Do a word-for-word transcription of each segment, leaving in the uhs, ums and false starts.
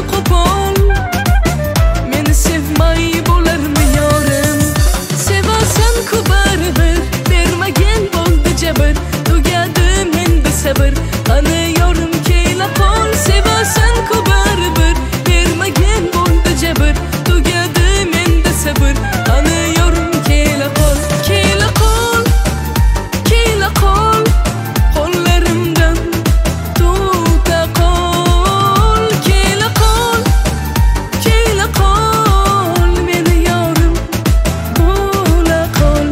qo'pol. Meni sevmay bo'larmi yorim? Sevasan ku baribir, bermagin bo'ldi jabr. Tugadi menda sabr, qani yorim kela qol. Sevasan ku baribir, bermagin bo'ldi jabr. Tugadi menda sabr, qani yorim kela qol. Kela qol, kela qol, qo'llarimdan tuta qol. Kela qol, kela qol, meni yorim bo'la qol.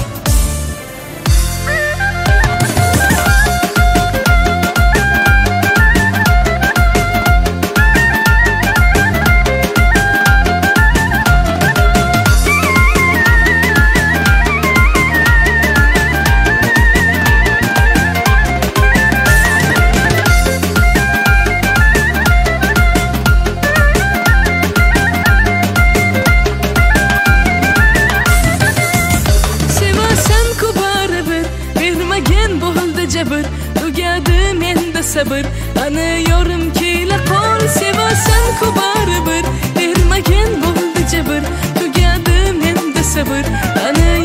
Sevasan ku baribir, bermagin bo'ldi jabr. Tugadi menda sabr, qani yorim kela qol. Sevasan ku baribir, bermagin bo'ldi jabr. Tugadi menda sabr, qani